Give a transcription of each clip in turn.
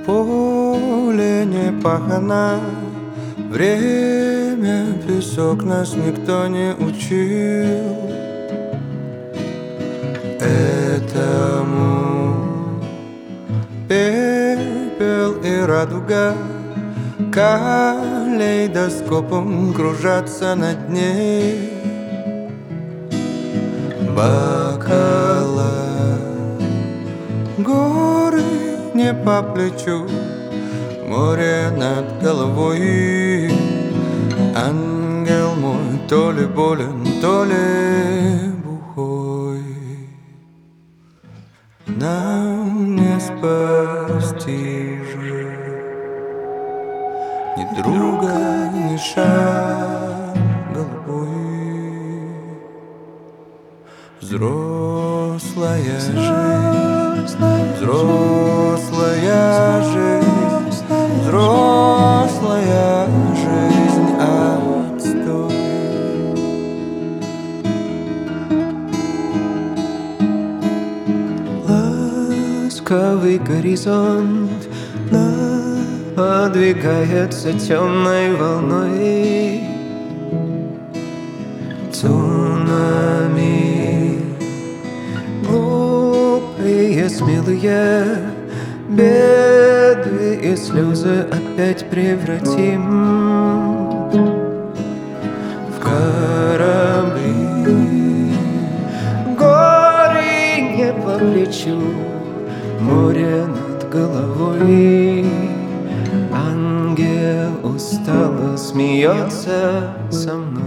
поле не пахано, время, песок, нас никто не учил этому. Пепел и радуга калейдоскопом кружатся над ней. Бокала, горы не по плечу, море над головой. Ангел мой то ли болен, то ли бухой. Нам не спасти же ни друга, ни шаг голубой. Взрослая жизнь, взрослая жизнь, взрослая жизнь, отстой. Ласковый горизонт подвигается темной волной. Цунами, глупые, смелые, беды и слезы опять превратим в корабли. Горе не по плечу, море над головой. Ангел устало смеется со мной.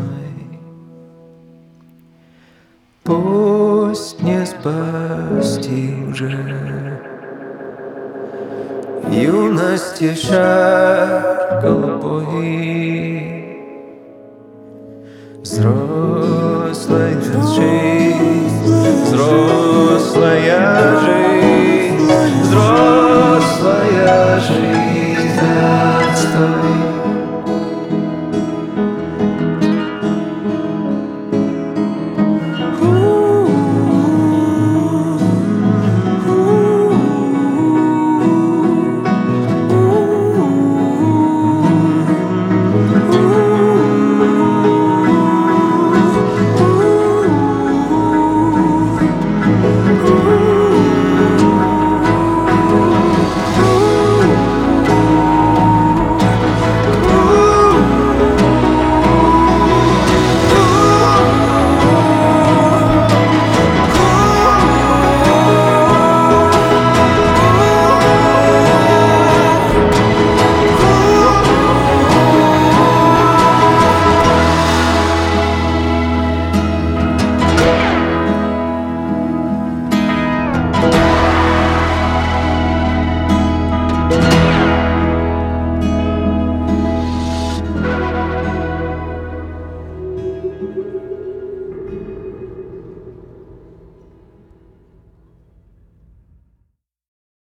Пусть не спасти же юности шар голубой. Взрослая жизнь, взрослая